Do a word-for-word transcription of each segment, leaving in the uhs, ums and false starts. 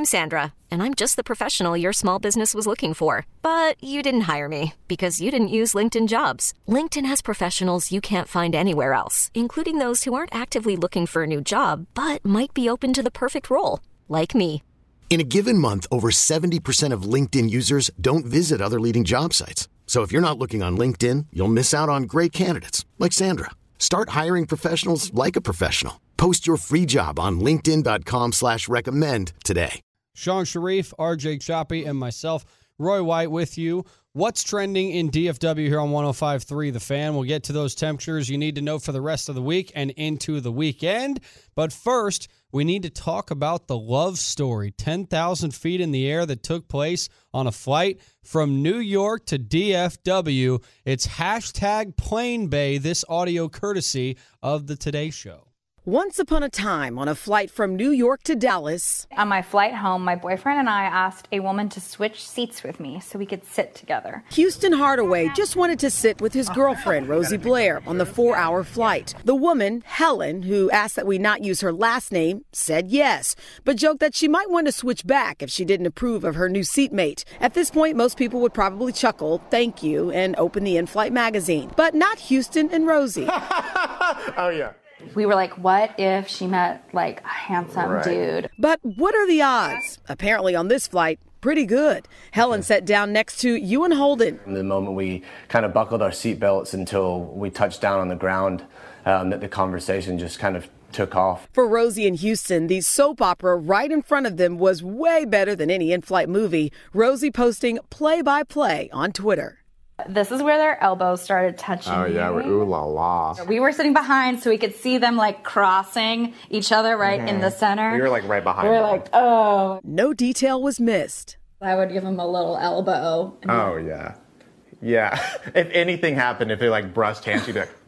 I'm Sandra, and I'm just the professional your small business was looking for. But you didn't hire me because you didn't use LinkedIn Jobs. LinkedIn has professionals you can't find anywhere else, including those who aren't actively looking for a new job, but might be open to the perfect role, like me. In a given month, over seventy percent of LinkedIn users don't visit other leading job sites. So if you're not looking on LinkedIn, you'll miss out on great candidates like Sandra. Start hiring professionals like a professional. Post your free job on linkedin.com slash recommend today. Sean Sharif, R J Choppy, and myself, Roy White, with you. What's trending in D F W here on one oh five point three The Fan? We'll get to those temperatures you need to know for the rest of the week and into the weekend. But first, we need to talk about the love story, ten thousand feet in the air, that took place on a flight from New York to D F W. It's hashtag Plane Bay, this audio courtesy of the Today Show. Once upon a time, on a flight from New York to Dallas. On my flight home, my boyfriend and I asked a woman to switch seats with me so we could sit together. Houston Hardaway just wanted to sit with his girlfriend, Rosie Blair, on the four-hour flight. The woman, Helen, who asked that we not use her last name, said yes, but joked that she might want to switch back if she didn't approve of her new seatmate. At this point, most people would probably chuckle, thank you, and open the in-flight magazine. But not Houston and Rosie. Oh, yeah. We were like, what if she met, like, a handsome right. dude? But what are the odds? Apparently on this flight, pretty good. Helen sat down next to Ewan Holden. From the moment we kind of buckled our seatbelts until we touched down on the ground, um, that the conversation just kind of took off. For Rosie and Houston, the soap opera right in front of them was way better than any in-flight movie. Rosie posting play-by-play on Twitter. This is where their elbows started touching. Oh, yeah, we're ooh la la. We were sitting behind so we could see them like crossing each other right mm-hmm. in the center. We were like right behind We were them. like, oh. No detail was missed. I would give him a little elbow. Oh, yeah. Yeah. If anything happened, if they like brushed hands, you'd be like.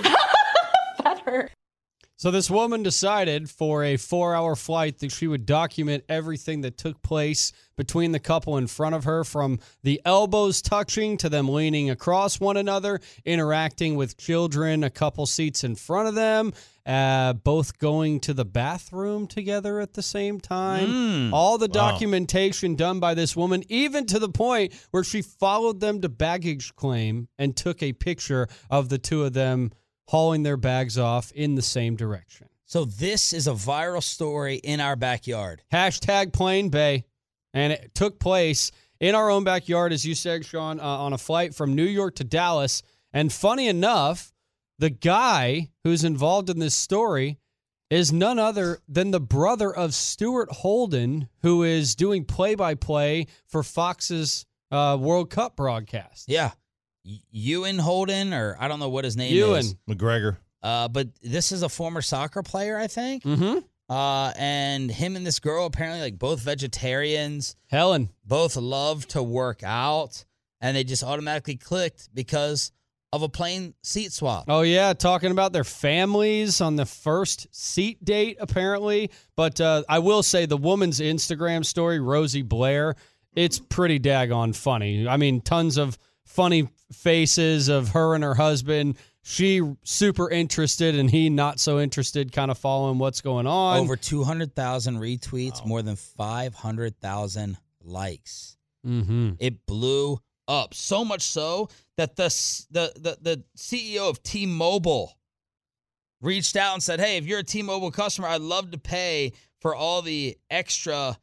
That hurt. So this woman decided for a four-hour flight that she would document everything that took place between the couple in front of her, from the elbows touching to them leaning across one another, interacting with children a couple seats in front of them, uh, both going to the bathroom together at the same time. Mm. All the Wow. documentation done by this woman, even to the point where she followed them to baggage claim and took a picture of the two of them hauling their bags off in the same direction. So this is a viral story in our backyard. Hashtag Plane Bay. And it took place in our own backyard, as you said, Sean, uh, on a flight from New York to Dallas. And funny enough, the guy who's involved in this story is none other than the brother of Stuart Holden, who is doing play-by-play for Fox's uh, World Cup broadcast. Yeah. Ewan Holden, or I don't know what his name Ewan. is. McGregor. Uh, but this is a former soccer player, I think. Mm-hmm. Uh, and him and this girl, apparently, like both vegetarians. Helen. Both love to work out. And they just automatically clicked because of a plane seat swap. Oh, yeah, talking about their families on the first seat date, apparently. But uh, I will say the woman's Instagram story, Rosie Blair, it's pretty daggone funny. I mean, tons of funny faces of her and her husband. She super interested and he not so interested, kind of following what's going on. Over two hundred thousand retweets, wow. more than five hundred thousand likes. Mm-hmm. It blew up. So much so that the, the, the, the C E O of T-Mobile reached out and said, hey, if you're a T-Mobile customer, I'd love to pay for all the extra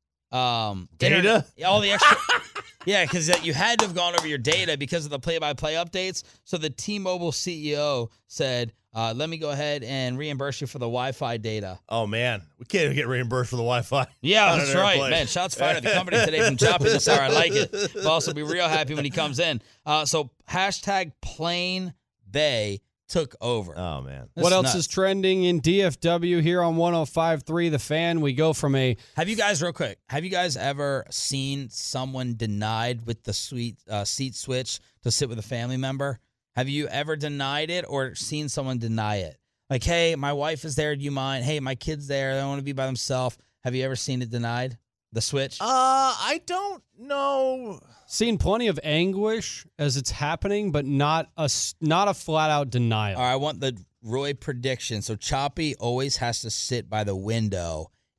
um, data. Internet, all the extra. Yeah, because you had to have gone over your data because of the play-by-play updates. So the T-Mobile C E O said, uh, let me go ahead and reimburse you for the Wi-Fi data. Oh, man. We can't even get reimbursed for the Wi-Fi. Yeah, that's right. Man, shots fired at the company today from Choppy this hour. I like it. We'll also be real happy when he comes in. Uh, so hashtag Plane Bay took over. Oh, man. What else is trending in D F W here on one oh five point three The Fan? We go from a... Have you guys, real quick, have you guys ever seen someone denied with the sweet uh, seat switch to sit with a family member? Have you ever denied it or seen someone deny it? Like, hey, my wife is there. Do you mind? Hey, my kid's there. They want to be by themselves. Have you ever seen it denied? The switch? Uh, I don't know. Seen plenty of anguish as it's happening, but not a, not a flat-out denial. All right, I want the Roy prediction. So Choppy always has to sit by the window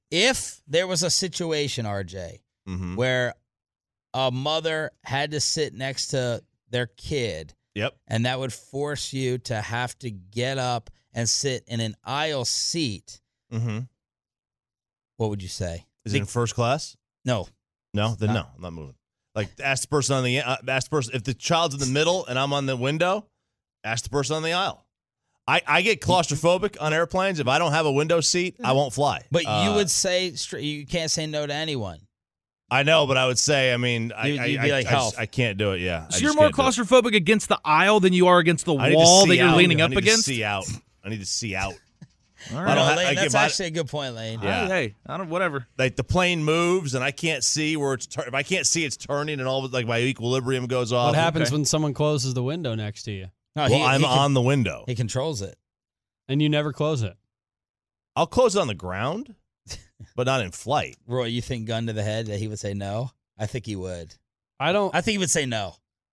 If there was a situation, R J, Mm-hmm. where a mother had to sit next to their kid, Yep. and that would force you to have to get up and sit in an aisle seat, Mm-hmm. what would you say? Is it in first class? No. No, then not. no, I'm not moving. Like, ask the person on the uh, ask the person if the child's in the middle and I'm on the window. Ask the person on the aisle. I, I get claustrophobic on airplanes. If I don't have a window seat, I won't fly. But you Uh, would say stra- you can't say no to anyone. I know, but I would say, I mean, I, You'd- I, you'd be I, like I, health. just- I can't do it. Yeah. I So just you're more can't do it. claustrophobic against the aisle than you are against the I need to wall see that you're out. leaning I up need against. To see out. I need to see out. All I right. don't No, ha- Lane, I that's give- I- actually a good point, Lane. Yeah. Hey, hey, I don't. Whatever. Like the plane moves and I can't see where it's tur- if I can't see it's turning and all of it, like my equilibrium goes off. What happens Okay. when someone closes the window next to you No, Well, he- I'm he con- on the window. He controls it. and you never close it? I'll close it on the ground, but not in flight. Roy, you think gun to the head that he would say no? I think he would. I don't. I think he would say no.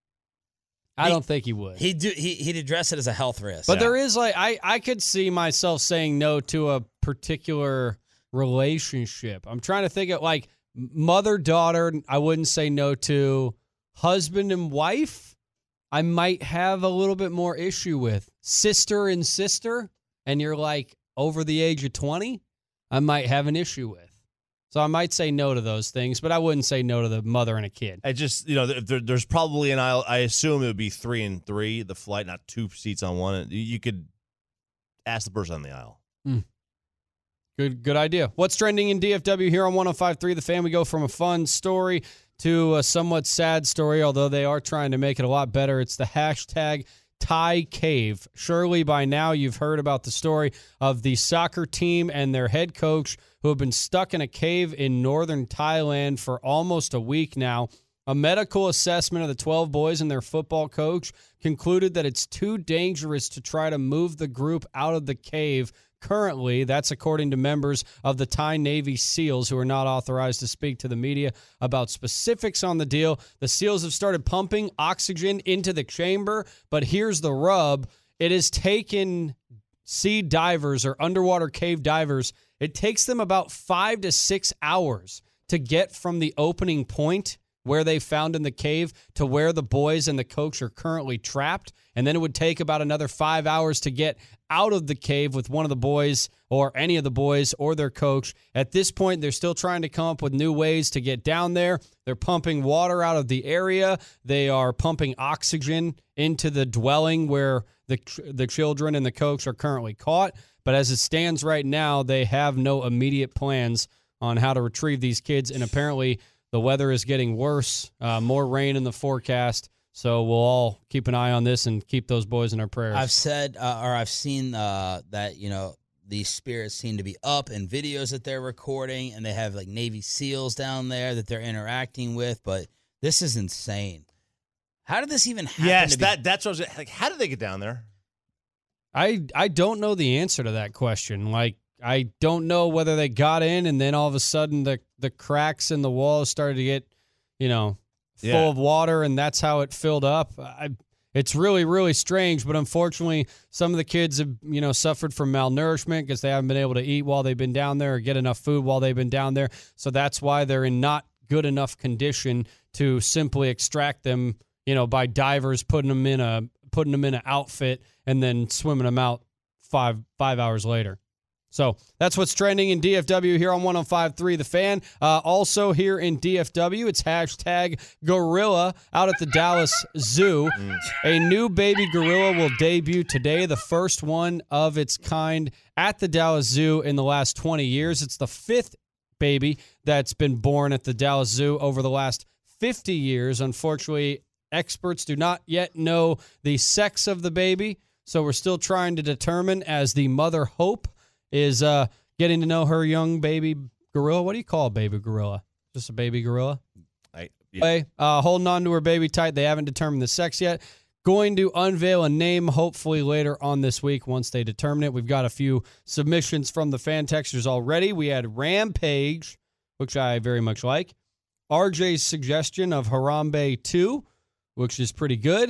I he- don't think he would. He'd do. He, he'd address it as a health risk. But Yeah. there is like I I could see myself saying no to a particular relationship. I'm trying to think of like mother daughter. I wouldn't say no to. Husband and wife, I might have a little bit more issue with. Sister and sister, and you're like over the age of twenty, I might have an issue with. So I might say no to those things, but I wouldn't say no to the mother and a kid. I just, you know, there, there's probably an aisle. I assume it would be three and three, the flight, not two seats on one. You- You could ask the person on the aisle. Good good idea. What's trending in D F W here on one oh five point three The Fan? We go from a fun story to a somewhat sad story, although they are trying to make it a lot better. It's the hashtag Thai Cave. Surely by now you've heard about the story of the soccer team and their head coach who have been stuck in a cave in northern Thailand for almost a week now. A medical assessment of the twelve boys and their football coach concluded that it's too dangerous to try to move the group out of the cave currently. That's according to members of the Thai Navy SEALs who are not authorized to speak to the media about specifics on the deal. The SEALs have started pumping oxygen into the chamber, but here's the rub. It has taken sea divers or underwater cave divers, it takes them about five to six hours to get from the opening point where they found in the cave to where the boys and the coach are currently trapped. And then it would take about another five hours to get out of the cave with one of the boys or any of the boys or their coach. At this point, they're still trying to come up with new ways to get down there. They're pumping water out of the area. They are pumping oxygen into the dwelling where the the children and the coach are currently caught. But as it stands right now, they have no immediate plans on how to retrieve these kids. And apparently the weather is getting worse, uh, more rain in the forecast. So we'll all keep an eye on this and keep those boys in our prayers. I've said, uh, or I've seen uh, that, you know, these spirits seem to be up in videos that they're recording, and they have like Navy SEALs down there that they're interacting with. But this is insane. How did this even happen? Yes, to be- that that's what I was like. How did they get down there? I I don't know the answer to that question. Like, I don't know whether they got in and then all of a sudden the, the cracks in the walls started to get, you know, full Yeah. of water, and that's how it filled up. I, it's really, really strange, but unfortunately, some of the kids have, you know, suffered from malnourishment because they haven't been able to eat while they've been down there or get enough food while they've been down there. So that's why they're in not good enough condition to simply extract them, you know, by divers putting them in a putting them in an outfit and then swimming them out five five hours later. So that's what's trending in D F W here on one oh five point three The Fan. Uh, also here in D F W, it's hashtag gorilla out at the Dallas Zoo. A new baby gorilla will debut today, the first one of its kind at the Dallas Zoo in the last twenty years. It's the fifth baby that's been born at the Dallas Zoo over the last fifty years. Unfortunately, experts do not yet know the sex of the baby, so we're still trying to determine as the mother Hope is uh, getting to know her young baby gorilla. What do you call a baby gorilla? Just a baby gorilla? I, Anyway, uh, holding on to her baby tight. They haven't determined the sex yet. Going to unveil a name hopefully later on this week once they determine it. We've got a few submissions from the fan texters already. We had Rampage, which I very much like. R J's suggestion of Harambe two, which is pretty good.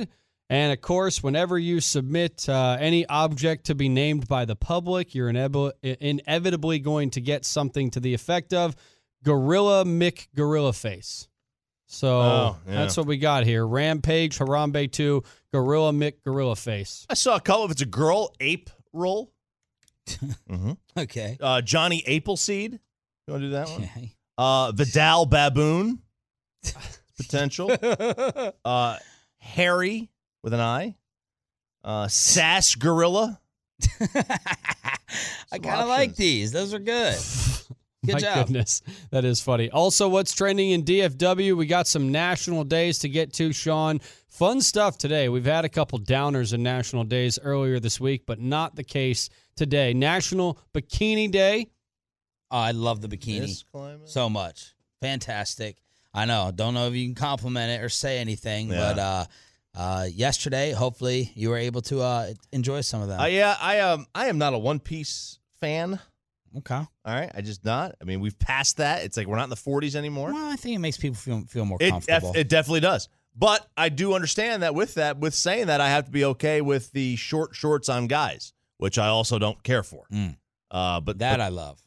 And, of course, whenever you submit uh, any object to be named by the public, you're inev- inevitably going to get something to the effect of Gorilla Mick Gorilla Face. So oh, yeah. that's what we got here. Rampage, Harambe two, Gorilla Mick Gorilla Face. I saw a couple. If it's a girl, Ape Roll. mm-hmm. Okay. Uh, Johnny Appleseed. You want to do that one? Okay. Uh, Vidal Baboon. Potential. uh, Harry with an I. Uh, Sass Gorilla. I kind of like these. Those are good. Good My job. goodness, that is funny. Also, what's trending in D F W? We got some national days to get to, Sean. Fun stuff today. We've had a couple downers in national days earlier this week, but not the case today. National Bikini Day. Oh, I love the bikini so much. Fantastic. I know. Don't know if you can compliment it or say anything, Yeah. but uh, uh, yesterday, hopefully, you were able to uh, enjoy some of them. Uh, yeah, I um, I am not a One Piece fan. Okay. All right, I just not. I mean, we've passed that. It's like we're not in the forties anymore. Well, I think it makes people feel feel more It, comfortable. it definitely does. But I do understand that with that, with saying that, I have to be okay with the short shorts on guys, which I also don't care for. Mm. Uh, but that but, I love.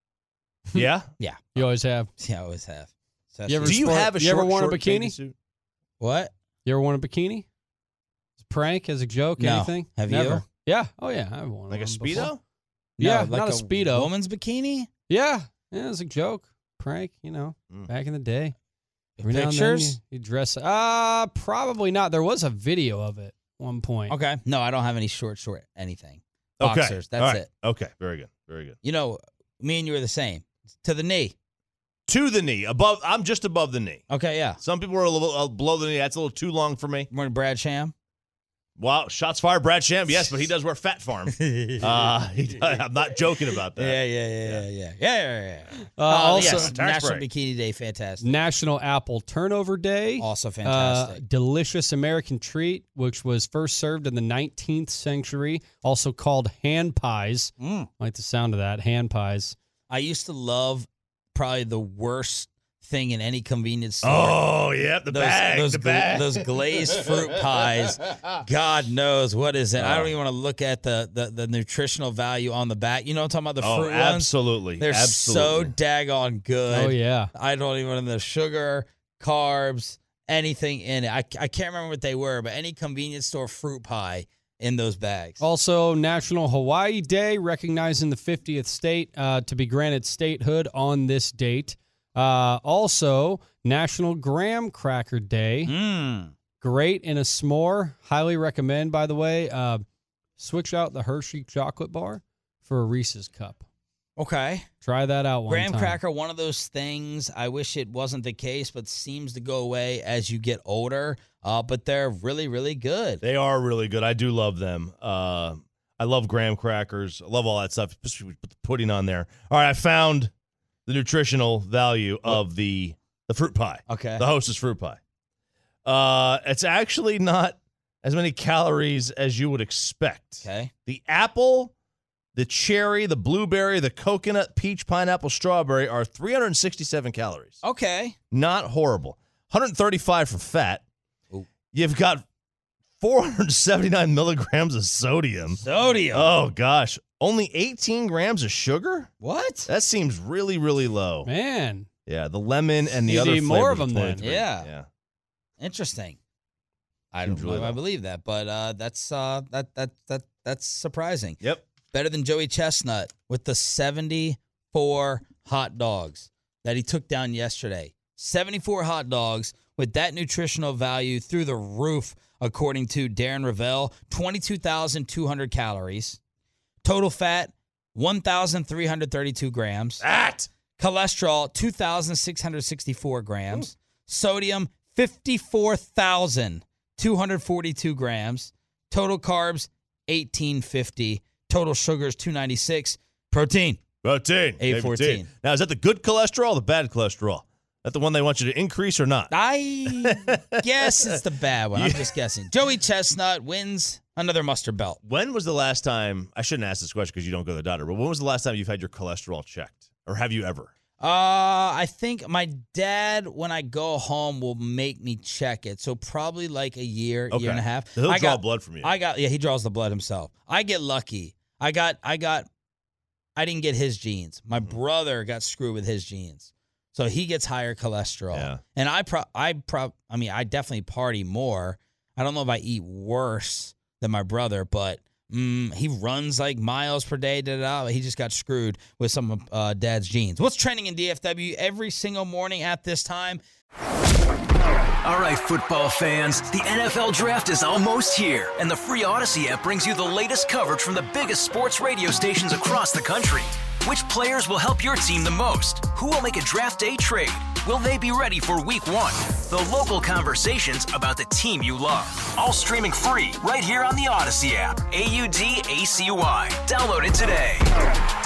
Yeah? Yeah. You always have. Yeah, I always have. So You ever Do you sport- have a you short ever worn a short bikini? bathing suit? What? You ever worn a bikini? As a prank, as a joke, No. anything? Have Never. you? Yeah. Oh, yeah. I've worn Like a one Speedo? before. No, Yeah, like not a Speedo. Woman's bikini? Yeah. Yeah, as a joke. Prank, you know, Mm. back in the day. Every now and then Pictures? You, you dress. Uh, probably not. There was a video of it at one point. Okay. No, I don't have any short, short anything. Okay. Boxers. That's All right. it. Okay. Very good. Very good. You know, me and you are the same. To the knee. To the knee. Above. I'm just above the knee. Okay, yeah. Some people are a little uh, below the knee. That's a little too long for me. Wearing Brad Sham. Wow. Shots fired, Brad Sham. Yes, but he does wear Fat Farm. uh, he, I'm not joking about that. Yeah, yeah, yeah, yeah, yeah, yeah, yeah. yeah. Uh, Oh, also, yes, National break. Bikini Day, fantastic. National Apple Turnover Day. Also Uh, fantastic. delicious American treat, which was first served in the nineteenth century, also called hand pies. Mm. Like the sound of that, hand pies. I used to love probably the worst thing in any convenience store. Oh, yeah. The those, bag. those, the gla- bag. those glazed fruit pies. God knows what is it. I don't Oh. even want to look at the, the the nutritional value on the back. You know what I'm talking about? The Oh, fruit ones? absolutely. They're absolutely. so daggone good. Oh, yeah. I don't even know the sugar, carbs, anything in it. I, I can't remember what they were, but any convenience store fruit pie in those bags. Also, National Hawaii Day, recognizing the fiftieth state uh, to be granted statehood on this date. Uh, also, National Graham Cracker Day. Mm. Great in a s'more. Highly recommend, by the way. Uh, switch out the Hershey chocolate bar for a Reese's cup. Okay. Try that out one Graham time. cracker, one of those things. I wish it wasn't the case, but seems to go away as you get older. Uh, but they're really, really good. They are really good. I do love them. Uh, I love graham crackers. I love all that stuff, especially with the pudding on there. All right, I found the nutritional value of the the fruit pie. Okay. The Hostess fruit pie. Uh, it's actually not as many calories as you would expect. Okay. The apple, the cherry, the blueberry, the coconut, peach, pineapple, strawberry are three hundred sixty-seven calories. Okay. Not horrible. one hundred thirty-five for fat. Ooh. You've got four hundred seventy-nine milligrams of sodium. Sodium. Oh, gosh. Only eighteen grams of sugar? What? That seems really, really low. Man. Yeah, the lemon and the You other need more flavors of them are then. twenty-three. Yeah. Yeah. Interesting. I Seems don't really know if I low. believe that, but uh, that's uh, that that that that's surprising. Yep. Better than Joey Chestnut with the seventy-four hot dogs that he took down yesterday. seventy-four hot dogs with that nutritional value through the roof, according to Darren Ravel. twenty-two thousand two hundred calories. Total fat, one thousand three hundred thirty-two grams. That. Cholesterol, two thousand six hundred sixty-four grams. Ooh. Sodium, fifty-four thousand two hundred forty-two grams. Total carbs, eighteen fifty. Total sugars, two ninety-six. Protein. Protein. eight fourteen. Now, is that the good cholesterol or the bad cholesterol? That the one they want you to increase or not? I guess it's the bad one. I'm just guessing. Joey Chestnut wins another mustard belt. When was the last time, I shouldn't ask this question because you don't go to the doctor, but when was the last time you've had your cholesterol checked? Or have you ever? Uh, I think my dad, when I go home, will make me check it. So probably like a year, Okay. year and a half. So he'll I draw got, blood from you. I got, yeah, he draws the blood himself. I get lucky. I got, I got, I didn't get his genes. My Mm-hmm. brother got screwed with his genes. So he gets higher cholesterol. Yeah. And I pro, I pro, I mean, I definitely party more. I don't know if I eat worse than my brother, but Mm, he runs like miles per day. Da, da, da. He just got screwed with some of uh, Dad's genes. What's trending in D F W every single morning at this time? All right, football fans, the N F L Draft is almost here, and the free Odyssey app brings you the latest coverage from the biggest sports radio stations across the country. Which players will help your team the most? Who will make a draft day trade? Will they be ready for week one? The local conversations about the team you love. All streaming free right here on the Odyssey app. A U D A C Y. Download it today.